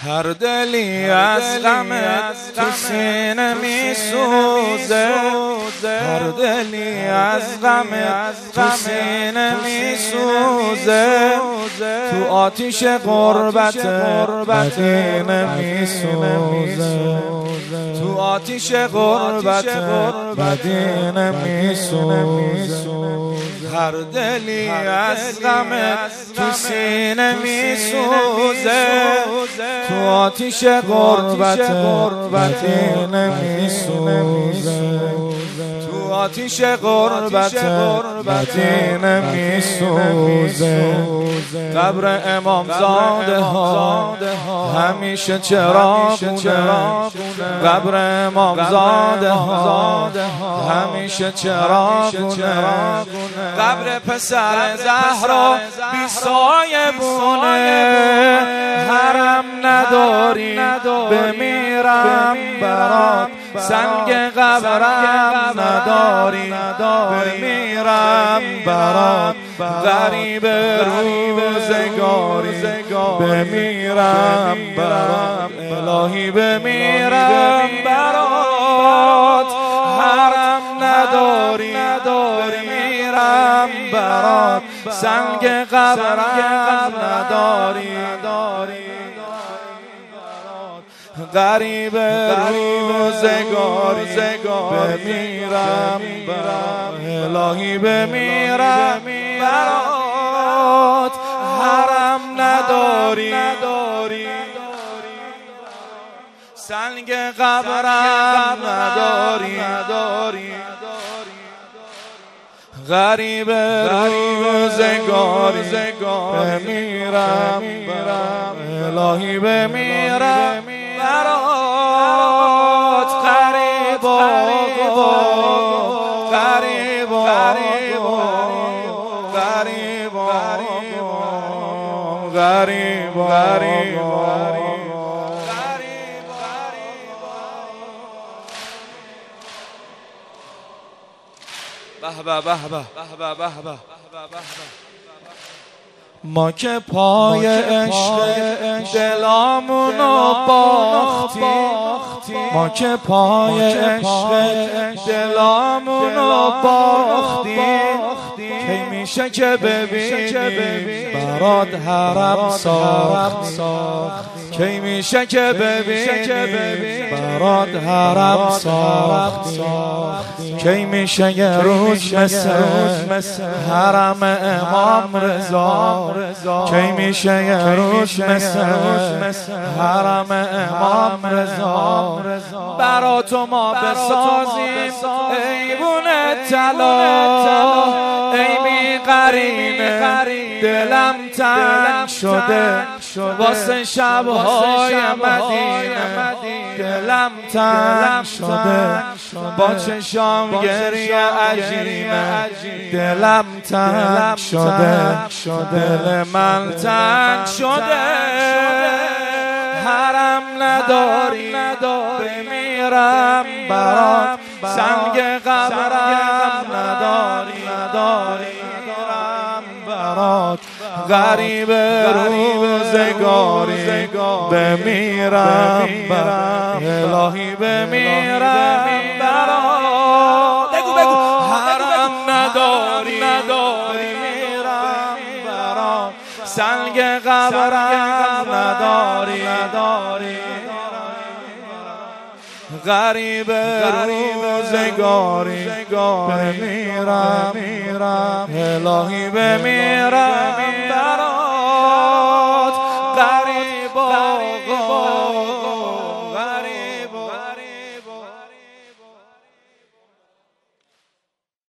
هر دلی از غمت تو سینه میسوزه، هر دلی از غمت تو سینه میسوزه، تو آتیش غربت مدینه میسوزه، تو آتیش غربت مدینه میسوزه. هر دلی از غمت تو سینه میسوزه، تو آتیش غربت مدینه میسوزه، تو آتیش غربت مدینه میسوزه. قبر امامزاده ها همیشه چراغونه، قبر امامزاده ها همیشه چراغونه، قبر پسر زهرا بی سایه بونه. حرم نداری بمیرم برات، سنگ قبرم نداری بمیرم برات، غریب روزگاری بمیرم برات، الهی بمیرم برات. حرم نداری بمیرم برات، سنگ قبرم نداری غریب روزگاری بمیرم برات، الهی بمیرم برات. حرم نداری سنگ قبرم نداری، غریب روزگاری بمیرم برات، الهی بمیرم برات. غریب ما که پای عشق دلامونو باختیم، ما که پای عشق دلامونو باختیم. کی میشه که ببینیم برات حرم ساختیم، کی میشه که ببینیم برات حرم ساختیم. کی میشه یه روز مثل حرم امام رضا، کی میشه یه روز مثل حرم امام رضا. برات ما بسازیم ایوون طلا، ای بی قرینه دلم تنگ شده واسه شبهای مدینه، دلم تنگ شده با چشام گریه عجینه، دلم تنگ شده دل من تنگ شده. حرم نداری بمیرم برات، سنگ قبرم نداری برات، غریب روزگاری بمیرم برات، الهی بمیرم برات. بگو حرم نداری بمیرم برات، سنگ قبرم نداری غریب روزگاری بمیرم، الهی بمیرم.